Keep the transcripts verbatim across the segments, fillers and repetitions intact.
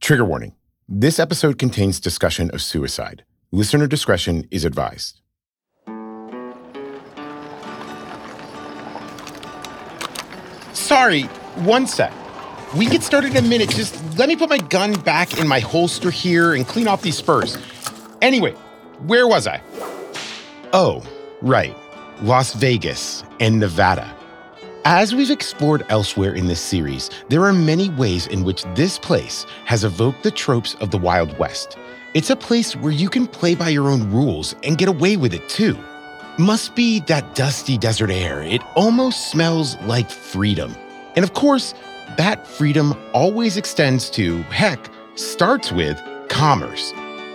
Trigger warning. This episode contains discussion of suicide. Listener discretion is advised. Sorry, one sec. We can get started in a minute. Just let me put my gun back in my holster here and clean off these spurs. Anyway, where was I? Oh, right. Las Vegas and Nevada. As we've explored elsewhere in this series, there are many ways in which this place has evoked the tropes of the Wild West. It's a place where you can play by your own rules and get away with it too. Must be that dusty desert air. It almost smells like freedom. And of course, that freedom always extends to, heck, starts with commerce.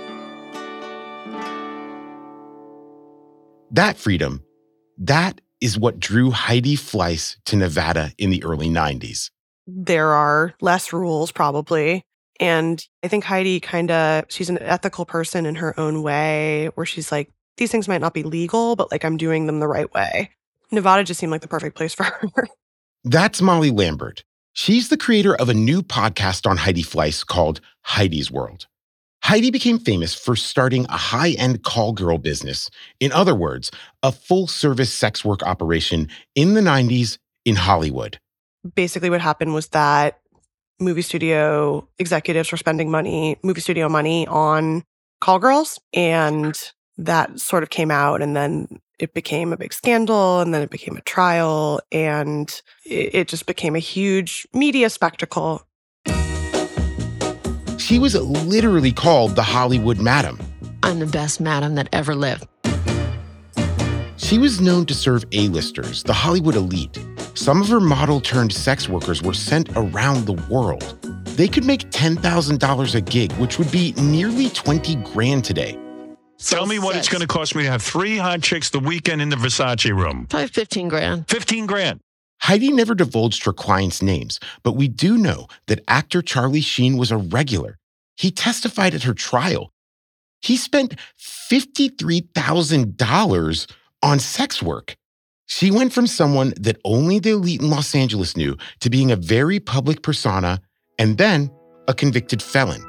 That freedom, that is what drew Heidi Fleiss to Nevada in the early nineties. There are less rules, probably. And I think Heidi kind of, she's an ethical person in her own way, where she's like, these things might not be legal, but like I'm doing them the right way. Nevada just seemed like the perfect place for her. That's Molly Lambert. She's the creator of a new podcast on Heidi Fleiss called Heidi's World. Heidi became famous for starting a high-end call girl business. In other words, a full-service sex work operation in the nineties in Hollywood. Basically what happened was that movie studio executives were spending money, movie studio money on call girls, and that sort of came out, and then it became a big scandal, and then it became a trial, and it, it just became a huge media spectacle. She was literally called the Hollywood Madam. I'm the best madam that ever lived. She was known to serve A-listers, the Hollywood elite. Some of her model-turned sex workers were sent around the world. They could make ten thousand dollars a gig, which would be nearly twenty grand today. Tell me what it's going to cost me to have three hot chicks the weekend in the Versace room. Probably fifteen grand. fifteen grand. Heidi never divulged her clients' names, but we do know that actor Charlie Sheen was a regular. He testified at her trial. He spent fifty-three thousand dollars on sex work. She went from someone that only the elite in Los Angeles knew to being a very public persona and then a convicted felon.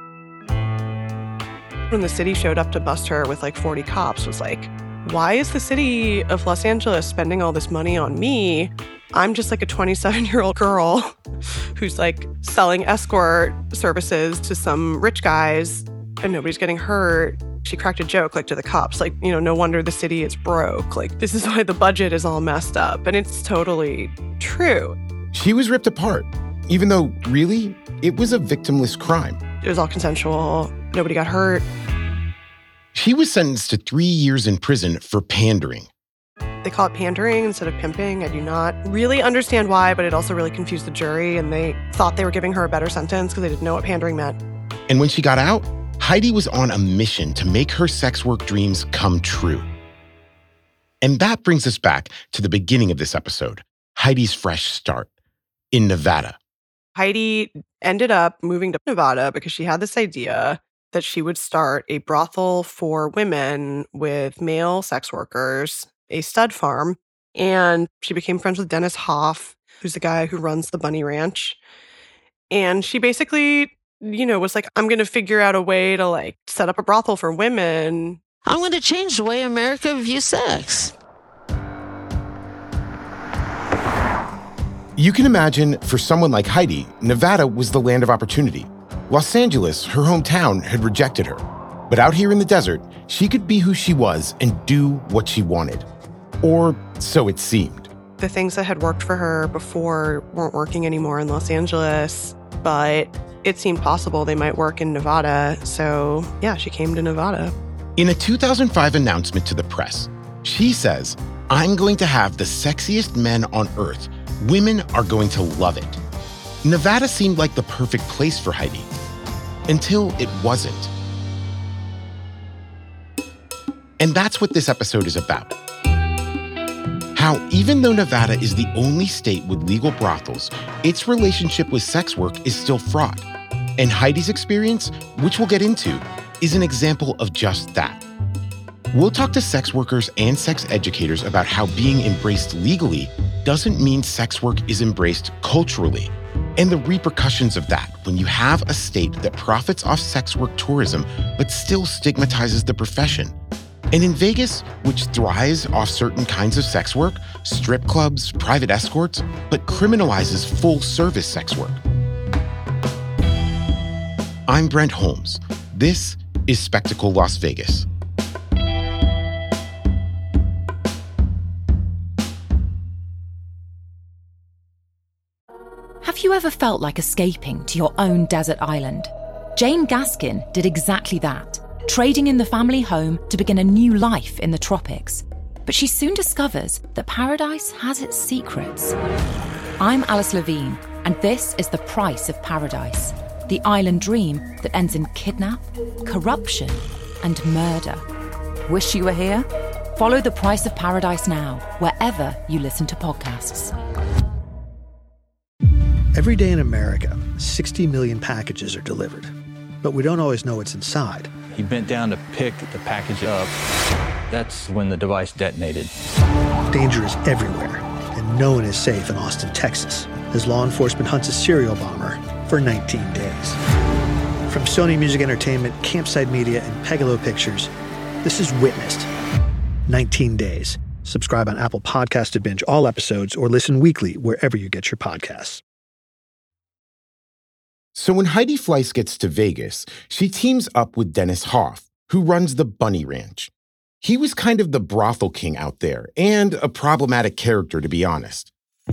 When the city showed up to bust her with like forty cops, was like, why is the city of Los Angeles spending all this money on me? I'm just like a twenty-seven-year-old girl who's like selling escort services to some rich guys and nobody's getting hurt. She cracked a joke like to the cops, like, you know, no wonder the city is broke. Like, this is why the budget is all messed up. And it's totally true. She was ripped apart, even though really it was a victimless crime. It was all consensual. Nobody got hurt. She was sentenced to three years in prison for pandering. They call it pandering instead of pimping. I do not really understand why, but it also really confused the jury, and they thought they were giving her a better sentence because they didn't know what pandering meant. And when she got out, Heidi was on a mission to make her sex work dreams come true. And that brings us back to the beginning of this episode, Heidi's fresh start in Nevada. Heidi ended up moving to Nevada because she had this idea that she would start a brothel for women with male sex workers, a stud farm. And she became friends with Dennis Hoff, who's the guy who runs the Bunny Ranch. And she basically, you know, was like, I'm going to figure out a way to like set up a brothel for women. I'm going to change the way America views sex. You can imagine, for someone like Heidi, Nevada was the land of opportunity. Los Angeles, her hometown, had rejected her. But out here in the desert, she could be who she was and do what she wanted. Or so it seemed. The things that had worked for her before weren't working anymore in Los Angeles, but it seemed possible they might work in Nevada. So yeah, she came to Nevada. In a two thousand five announcement to the press, she says, I'm going to have the sexiest men on earth. Women are going to love it. Nevada seemed like the perfect place for Heidi. Until it wasn't. And that's what this episode is about. How even though Nevada is the only state with legal brothels, its relationship with sex work is still fraught. And Heidi's experience, which we'll get into, is an example of just that. We'll talk to sex workers and sex educators about how being embraced legally doesn't mean sex work is embraced culturally. and the repercussions of that when you have a state that profits off sex work tourism but still stigmatizes the profession. And in Vegas, which thrives off certain kinds of sex work, strip clubs, private escorts, but criminalizes full-service sex work. I'm Brent Holmes. This is Spectacle Las Vegas. Have you ever felt like escaping to your own desert island? Jane Gaskin did exactly that, trading in the family home to begin a new life in the tropics. But she soon discovers that paradise has its secrets. I'm Alice Levine, and this is The Price of Paradise, the island dream that ends in kidnap, corruption, and murder. Wish you were here? Follow The Price of Paradise now, wherever you listen to podcasts. Every day in America, sixty million packages are delivered, but we don't always know what's inside. He bent down to pick the package up. That's when the device detonated. Danger is everywhere, and no one is safe in Austin, Texas, as law enforcement hunts a serial bomber for nineteen days. From Sony Music Entertainment, Campside Media, and Pegalo Pictures, this is Witnessed. nineteen days. Subscribe on Apple Podcasts to binge all episodes or listen weekly wherever you get your podcasts. So when Heidi Fleiss gets to Vegas, she teams up with Dennis Hoff, who runs the Bunny Ranch. He was kind of the brothel king out there, and a problematic character, to be honest.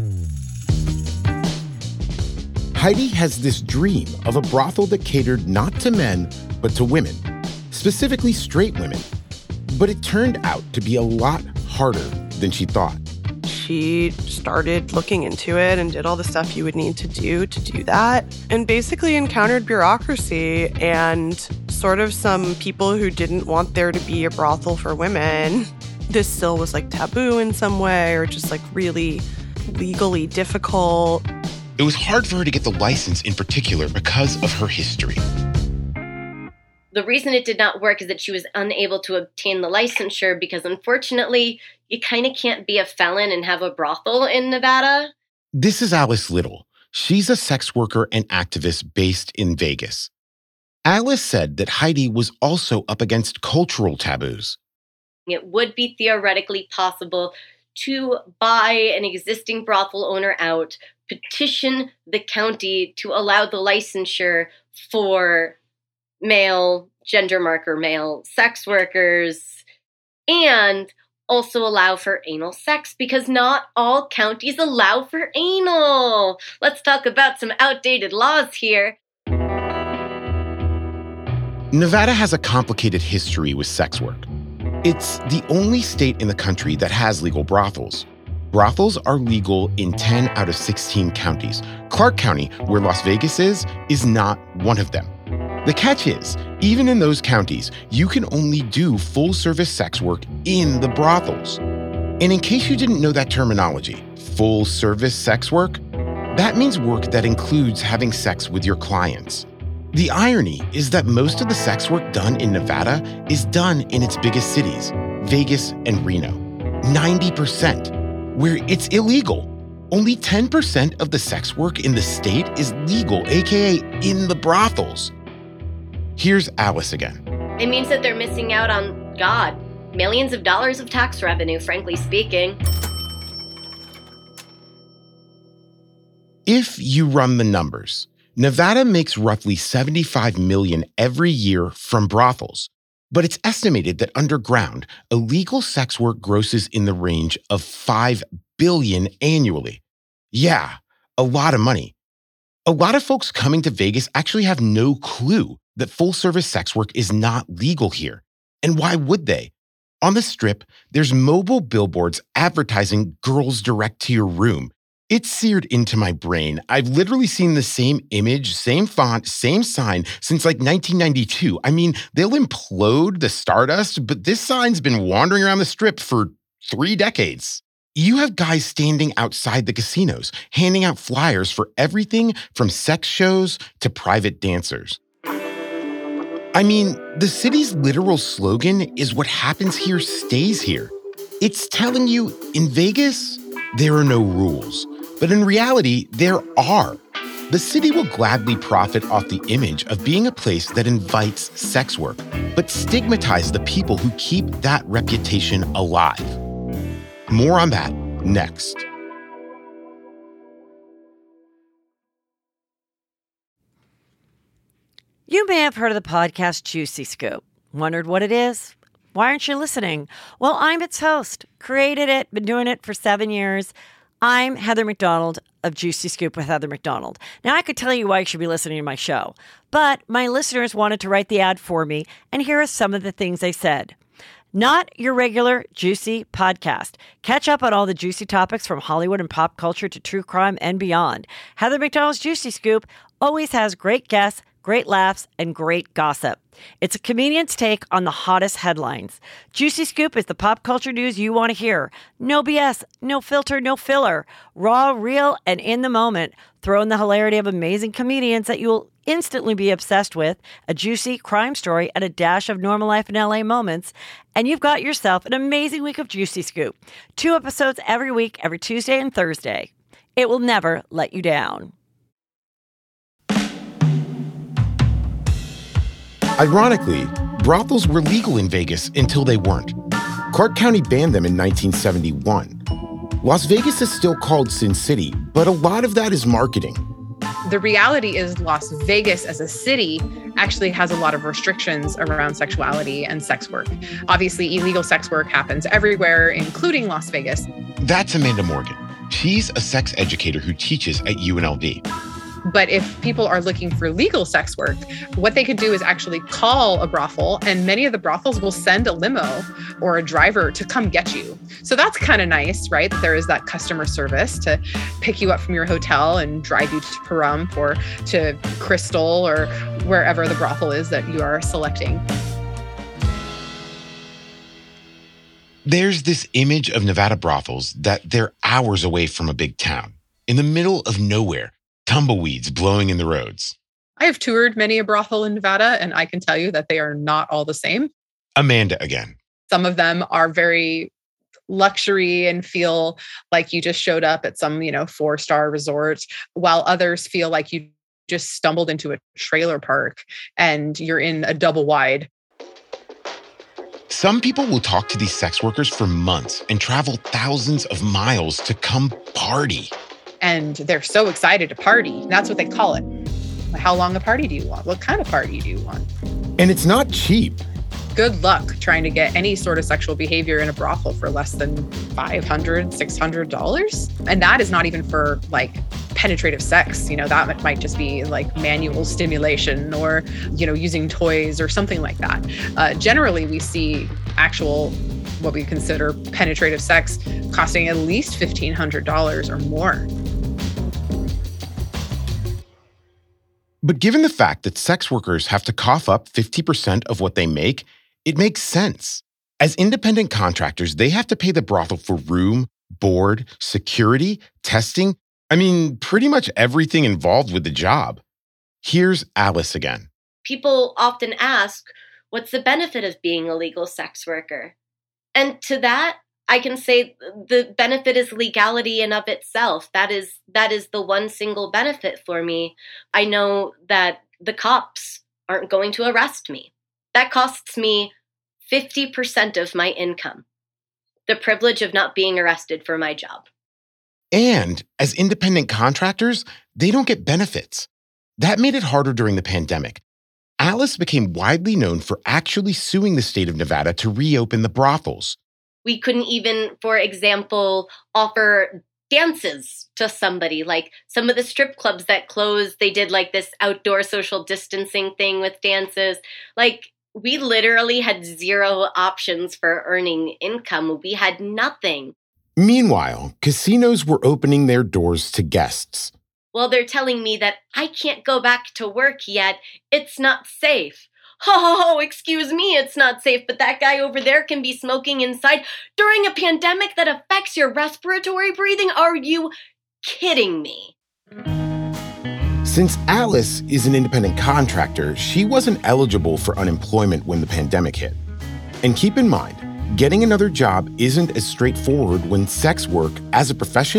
Heidi has this dream of a brothel that catered not to men, but to women, specifically straight women. But it turned out to be a lot harder than she thought. She started looking into it and did all the stuff you would need to do to do that, and basically encountered bureaucracy and sort of some people who didn't want there to be a brothel for women. This still was like taboo in some way, or just like really legally difficult. It was hard for her to get the license in particular because of her history. The reason it did not work is that she was unable to obtain the licensure because, unfortunately, you kind of can't be a felon and have a brothel in Nevada. This is Alice Little. She's a sex worker and activist based in Vegas. Alice said that Heidi was also up against cultural taboos. It would be theoretically possible to buy an existing brothel owner out, petition the county to allow the licensure for male, gender marker male sex workers, and also allow for anal sex, because not all counties allow for anal. Let's talk about some outdated laws here. Nevada has a complicated history with sex work. It's the only state in the country that has legal brothels. Brothels are legal in ten out of sixteen counties. Clark County, where Las Vegas is, is not one of them. The catch is, even in those counties, you can only do full-service sex work in the brothels. And in case you didn't know that terminology, full-service sex work, that means work that includes having sex with your clients. The irony is that most of the sex work done in Nevada is done in its biggest cities, Vegas and Reno. ninety percent, where it's illegal. Only ten percent of the sex work in the state is legal, aka in the brothels. Here's Alice again. It means that they're missing out on, God, millions of dollars of tax revenue, frankly speaking. If you run the numbers, Nevada makes roughly seventy-five million dollars every year from brothels, but it's estimated that underground, illegal sex work grosses in the range of five billion dollars annually. Yeah, a lot of money. A lot of folks coming to Vegas actually have no clue that full-service sex work is not legal here. And why would they? On the Strip, there's mobile billboards advertising girls direct to your room. It's seared into my brain. I've literally seen the same image, same font, same sign since like nineteen ninety-two. I mean, they'll implode the Stardust, but this sign's been wandering around the Strip for three decades. You have guys standing outside the casinos, handing out flyers for everything from sex shows to private dancers. I mean, the city's literal slogan is "What happens here stays here." It's telling you, in Vegas, there are no rules. But in reality, there are. The city will gladly profit off the image of being a place that invites sex work, but stigmatize the people who keep that reputation alive. More on that next. You may have heard of the podcast Juicy Scoop. Wondered what it is? Why aren't you listening? Well, I'm its host. Created it, been doing it for seven years. I'm Heather McDonald of Juicy Scoop with Heather McDonald. Now, I could tell you why you should be listening to my show, but my listeners wanted to write the ad for me, and here are some of the things they said. Not your regular juicy podcast. Catch up on all the juicy topics from Hollywood and pop culture to true crime and beyond. Heather McDonald's Juicy Scoop always has great guests, great laughs, and great gossip. It's a comedian's take on the hottest headlines. Juicy Scoop is the pop culture news you want to hear. No B S, no filter, no filler. Raw, real, and in the moment. Throw in the hilarity of amazing comedians that you'll instantly be obsessed with, a juicy crime story, and a dash of normal life in L A moments, and you've got yourself an amazing week of Juicy Scoop. Two episodes every week, every Tuesday and Thursday. It will never let you down. Ironically, brothels were legal in Vegas until they weren't. Clark County banned them in nineteen seventy-one. Las Vegas is still called Sin City, but a lot of that is marketing. The reality is Las Vegas as a city actually has a lot of restrictions around sexuality and sex work. Obviously, illegal sex work happens everywhere, including Las Vegas. That's Amanda Morgan. She's a sex educator who teaches at U N L V. But if people are looking for legal sex work, what they could do is actually call a brothel, and many of the brothels will send a limo or a driver to come get you. So that's kind of nice, right? That there is that customer service to pick you up from your hotel and drive you to Pahrump or to Crystal or wherever the brothel is that you are selecting. There's this image of Nevada brothels that they're hours away from a big town, in the middle of nowhere. Tumbleweeds blowing in the roads. I have toured many a brothel in Nevada, and I can tell you that they are not all the same. Amanda again. Some of them are very luxury and feel like you just showed up at some, you know, four-star resort, while others feel like you just stumbled into a trailer park and you're in a double wide. Some people will talk to these sex workers for months and travel thousands of miles to come party. And they're so excited to party. That's what they call it. How long a party do you want? What kind of party do you want? And it's not cheap. Good luck trying to get any sort of sexual behavior in a brothel for less than five hundred dollars, six hundred dollars. And that is not even for like penetrative sex. You know, that might just be like manual stimulation or, you know, using toys or something like that. Uh, generally, we see actual what we consider penetrative sex costing at least fifteen hundred dollars or more. But given the fact that sex workers have to cough up fifty percent of what they make, it makes sense. As independent contractors, they have to pay the brothel for room, board, security, testing. I mean, pretty much everything involved with the job. Here's Alice again. People often ask, what's the benefit of being a legal sex worker? And to that, I can say the benefit is legality in of itself. That is that is the one single benefit for me. I know that the cops aren't going to arrest me. That costs me fifty percent of my income. The privilege of not being arrested for my job. And as independent contractors, they don't get benefits. That made it harder during the pandemic. Alice became widely known for actually suing the state of Nevada to reopen the brothels. We couldn't even, for example, offer dances to somebody. Like some of the strip clubs that closed, they did like this outdoor social distancing thing with dances. Like we literally had zero options for earning income. We had nothing. Meanwhile, casinos were opening their doors to guests. Well, they're telling me that I can't go back to work yet. It's not safe. Oh, excuse me, it's not safe, but that guy over there can be smoking inside during a pandemic that affects your respiratory breathing? Are you kidding me? Since Alice is an independent contractor, she wasn't eligible for unemployment when the pandemic hit. And keep in mind, getting another job isn't as straightforward when sex work as a profession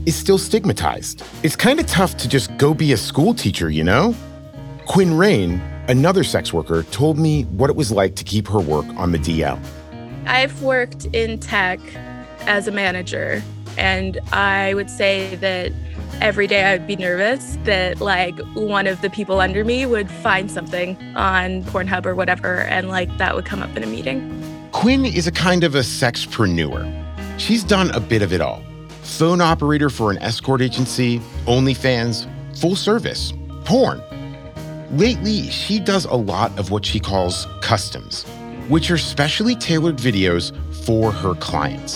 is still stigmatized. It's kind of tough to just go be a school teacher, you know? Quinn Rain, another sex worker, told me what it was like to keep her work on the D L. I've worked in tech as a manager, and I would say that every day I would be nervous that like one of the people under me would find something on Pornhub or whatever, and like that would come up in a meeting. Quinn is a kind of a sexpreneur. She's done a bit of it all. Phone operator for an escort agency, OnlyFans, full service, porn. Lately, she does a lot of what she calls customs, which are specially tailored videos for her clients.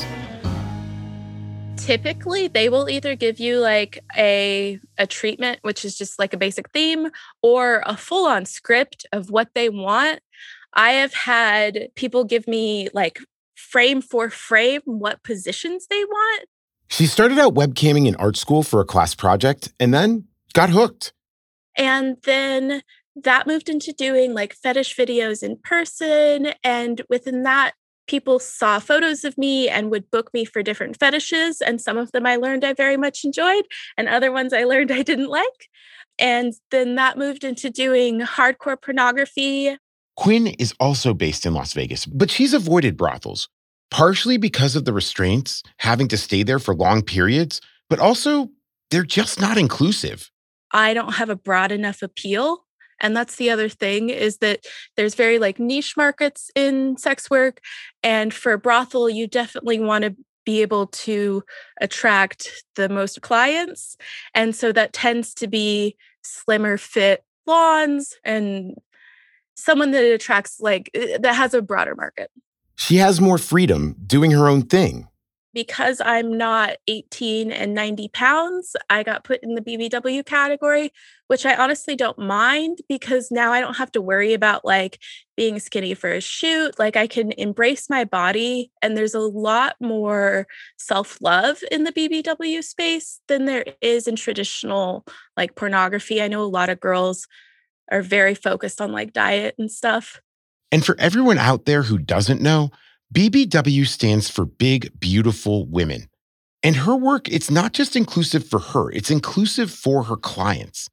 Typically, they will either give you like a, a treatment, which is just like a basic theme, or a full-on script of what they want. I have had people give me like frame for frame what positions they want. She started out webcamming in art school for a class project and then got hooked. And then that moved into doing like fetish videos in person. And within that, people saw photos of me and would book me for different fetishes. And some of them I learned I very much enjoyed, and other ones I learned I didn't like. And then that moved into doing hardcore pornography. Quinn is also based in Las Vegas, but she's avoided brothels, partially because of the restraints, having to stay there for long periods, but also they're just not inclusive. I don't have a broad enough appeal. And that's the other thing, is that there's very like niche markets in sex work. And for a brothel, you definitely want to be able to attract the most clients. And so that tends to be slimmer fit lawns and someone that attracts like, that has a broader market. She has more freedom doing her own thing. Because I'm not eighteen and ninety pounds, I got put in the B B W category, which I honestly don't mind, because now I don't have to worry about like being skinny for a shoot. Like I can embrace my body, and there's a lot more self-love in the B B W space than there is in traditional like pornography. I know a lot of girls are very focused on like diet and stuff. And for everyone out there who doesn't know, B B W stands for Big Beautiful Women. And her work, it's not just inclusive for her, it's inclusive for her clients.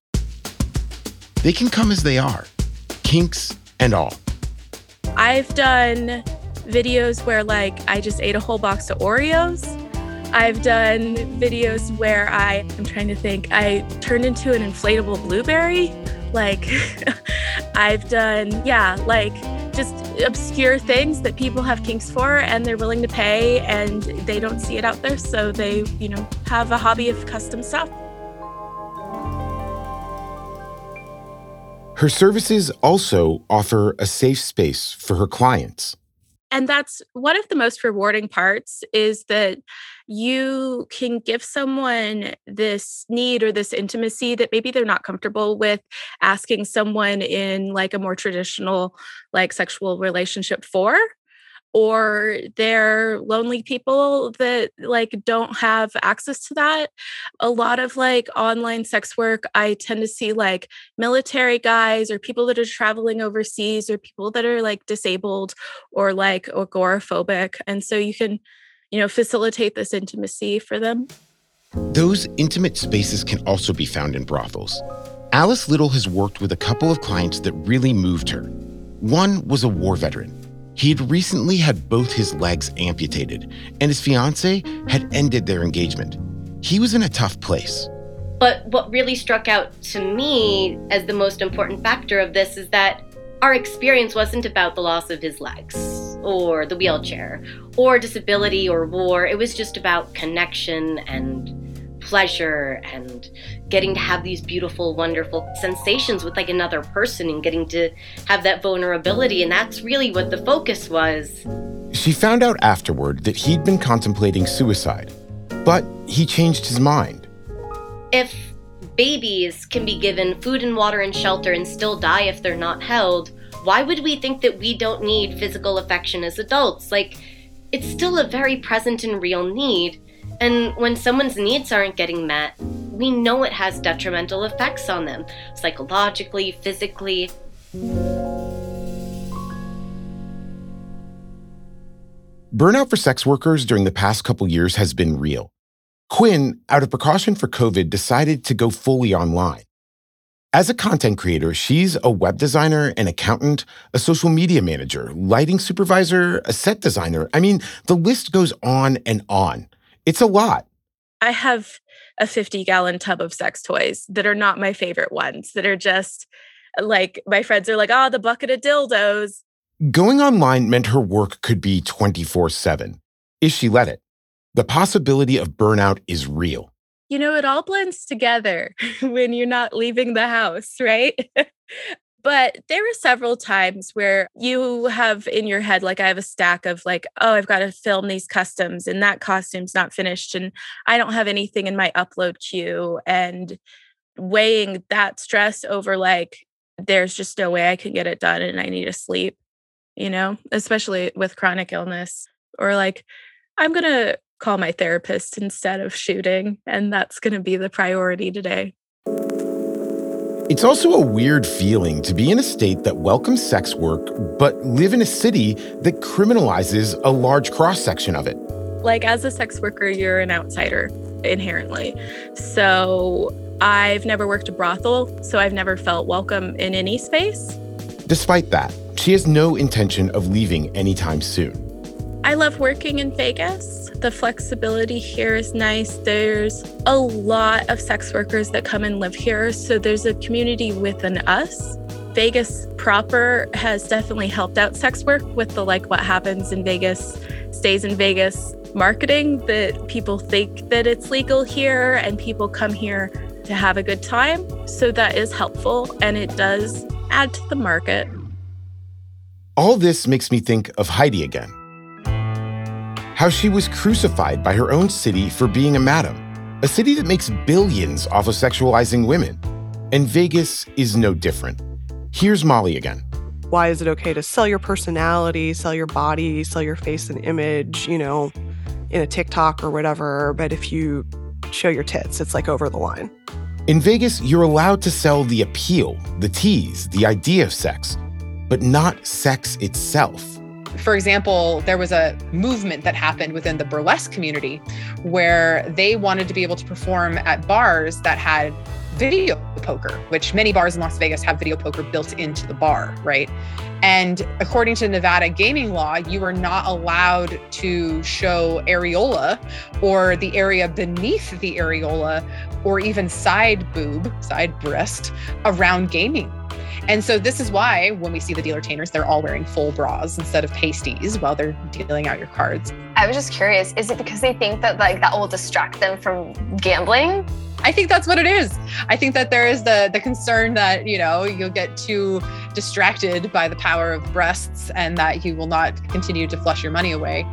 They can come as they are, kinks and all. I've done videos where like I just ate a whole box of Oreos. I've done videos where I, I'm trying to think, I turned into an inflatable blueberry. Like I've done, yeah, like just obscure things that people have kinks for and they're willing to pay, and they don't see it out there. So they, you know, have a hobby of custom stuff. Her services also offer a safe space for her clients. And that's one of the most rewarding parts, is that you can give someone this need or this intimacy that maybe they're not comfortable with asking someone in like a more traditional like sexual relationship for, or they're lonely people that like don't have access to that. A lot of like online sex work, I tend to see like military guys or people that are traveling overseas or people that are like disabled or like agoraphobic. And so you can, you know, facilitate this intimacy for them. Those intimate spaces can also be found in brothels. Alice Little has worked with a couple of clients that really moved her. One was a war veteran. He had recently had both his legs amputated, and his fiancée had ended their engagement. He was in a tough place. But what really struck out to me as the most important factor of this is that our experience wasn't about the loss of his legs or the wheelchair or disability or war. It was just about connection and pleasure and getting to have these beautiful, wonderful sensations with like another person and getting to have that vulnerability. And that's really what the focus was. She found out afterward that he'd been contemplating suicide, but he changed his mind. If babies can be given food and water and shelter and still die if they're not held, why would we think that we don't need physical affection as adults? Like, it's still a very present and real need. And when someone's needs aren't getting met, we know it has detrimental effects on them, psychologically, physically. Burnout for sex workers during the past couple years has been real. Quinn, out of precaution for COVID, decided to go fully online. As a content creator, she's a web designer, an accountant, a social media manager, lighting supervisor, a set designer. I mean, the list goes on and on. It's a lot. I have a fifty-gallon tub of sex toys that are not my favorite ones, that are just like, my friends are like, oh, the bucket of dildos. Going online meant her work could be twenty-four seven, if she let it. The possibility of burnout is real. You know, it all blends together when you're not leaving the house, right? But there were several times where you have in your head, like I have a stack of like, oh, I've got to film these customs and that costume's not finished and I don't have anything in my upload queue, and weighing that stress over like, there's just no way I can get it done and I need to sleep, you know, especially with chronic illness, or like, I'm going to call my therapist instead of shooting, and that's going to be the priority today. It's also a weird feeling to be in a state that welcomes sex work, but live in a city that criminalizes a large cross-section of it. Like, as a sex worker, you're an outsider inherently. So I've never worked a brothel, so I've never felt welcome in any space. Despite that, she has no intention of leaving anytime soon. I love working in Vegas. The flexibility here is nice. There's a lot of sex workers that come and live here, so there's a community within us. Vegas proper has definitely helped out sex work with the like what happens in Vegas stays in Vegas marketing, that people think that it's legal here and people come here to have a good time. So that is helpful, and it does add to the market. All this makes me think of Heidi again. How she was crucified by her own city for being a madam, a city that makes billions off of sexualizing women. And Vegas is no different. Here's Molly again. Why is it okay to sell your personality, sell your body, sell your face and image, you know, in a TikTok or whatever, but if you show your tits, it's like over the line? In Vegas, you're allowed to sell the appeal, the tease, the idea of sex, but not sex itself. For example, there was a movement that happened within the burlesque community where they wanted to be able to perform at bars that had video poker, which many bars in Las Vegas have video poker built into the bar, right? And according to Nevada gaming law, you are not allowed to show areola or the area beneath the areola or even side boob, side breast around gaming. And so this is why when we see the dealer-tainers, they're all wearing full bras instead of pasties while they're dealing out your cards. I was just curious, is it because they think that like that will distract them from gambling? I think that's what it is. I think that there is the the concern that, you know, you'll get too distracted by the power of breasts and that you will not continue to flush your money away.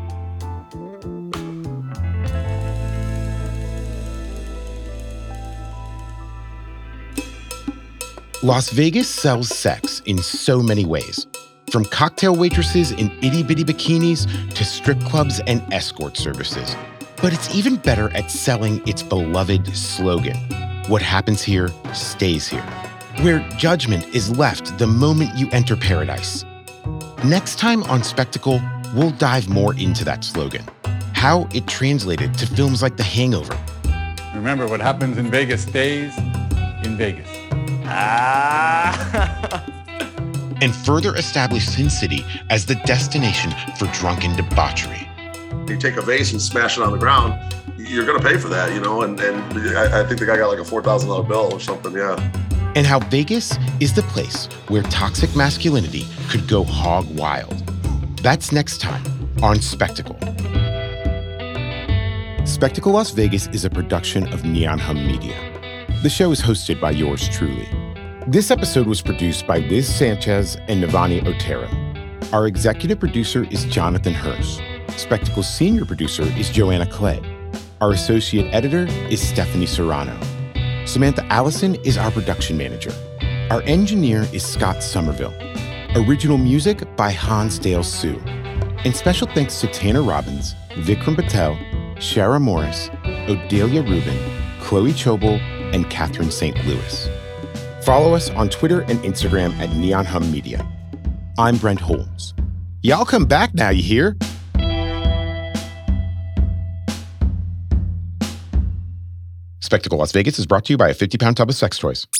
Las Vegas sells sex in so many ways, from cocktail waitresses in itty-bitty bikinis to strip clubs and escort services. But it's even better at selling its beloved slogan, "What happens here, stays here," where judgment is left the moment you enter paradise. Next time on Spectacle, we'll dive more into that slogan, how it translated to films like The Hangover. Remember, what happens in Vegas stays in Vegas. Ah! And further establish Sin City as the destination for drunken debauchery. You take a vase and smash it on the ground, you're going to pay for that, you know, and, and I, I think the guy got like a four thousand dollars bill or something, yeah. And how Vegas is the place where toxic masculinity could go hog wild. That's next time on Spectacle. Spectacle Las Vegas is a production of Neon Hum Media. The show is hosted by yours truly. This episode was produced by Liz Sanchez and Navani Otero. Our executive producer is Jonathan Hirsch. Spectacle's senior producer is Joanna Clay. Our associate editor is Stephanie Serrano. Samantha Allison is our production manager. Our engineer is Scott Somerville. Original music by Hans Dale Sue. And special thanks to Tanner Robbins, Vikram Patel, Shara Morris, Odelia Rubin, Chloe Chobel, and Catherine Saint Louis. Follow us on Twitter and Instagram at Neon Hum Media. I'm Brent Holmes. Y'all come back now, you hear? Spectacle Las Vegas is brought to you by a fifty pound tub of sex toys.